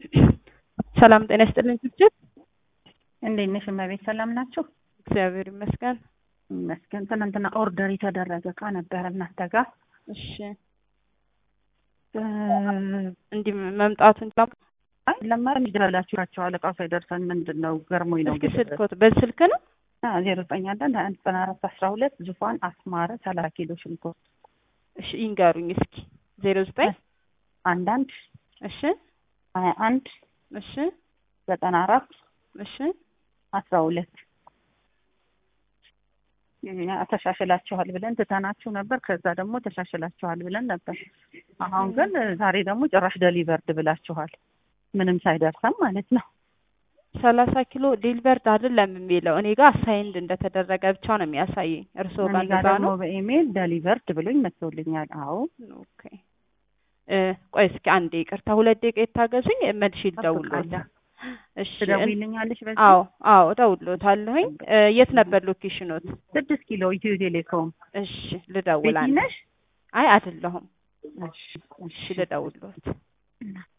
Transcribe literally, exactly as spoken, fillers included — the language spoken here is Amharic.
ሰላም ጤና ይስጥልኝ ትችት እንዴት ነሽ እመቤት ሰላም ናችሁ? እግዚአብሔር ይመስገን ይመስገን። ትናንትና ኦርደር የተደረገ እቃ ነበር እናንተ ጋር። እሺ እንዴ መምጣቱን አይ ለማን ይደላላችሁ አለቃው ሳይደርሰን ምንድነው ገርሞኝ ነው። እስኪ ስልኮት በስልክ ነው ዜሮ ዘጠኝ አንድ አንድ አንድ አራት አስራ ሁለት ዙፋን አስማረ ሰላሳ ኪሎ ሽንኩርት። እሺ ይንገሩኝ እስኪ ዜሮ ዘጠኝ አንድ አንድ እሺ ሀያ አንድ እሺ ዘጠና አራት እሺ አስራ ሁለት ተሻሽላችኋል ብለን ትተናችሁ ነበር። ከዛ ደግሞ ተሻሽላችኋል ብለን ነበር። አሁን ግን ዛሬ ደግሞ ጭራሽ ዴሊቨርድ ብላችኋል ምንም ሳይደርሰን ማለት ነው። ሰላሳ ኪሎ ዴሊቨርድ አይደለም የሚለው እኔ ጋር ሳይንድ እንደተደረገ ብቻ ነው የሚያሳየኝ። እርስዎ ጋር እንደዛ ነው? በኢሜል ዴሊቨርድ ብሎኝ መጥቶልኛል። አዎ ኦኬ እ ቆይ እስኪ አንዴ ይቅርታ ሁለት ደቂቃ ይታገሱኝ መልሼ ልደውልልዎት። እሺ ትደውይልኛለሽ በዚህ? አዎ አዎ እደውልልዎታለሁኝ። የት ነበር ሎኬሽኖት? ስድስት ኪሎ ኢትዮ ቴሌኮም። እሺ ልደውላለሁ። ቤቲ ነሽ? አይ አይደለሁም። እሺ እሺ ልደውልልዎት።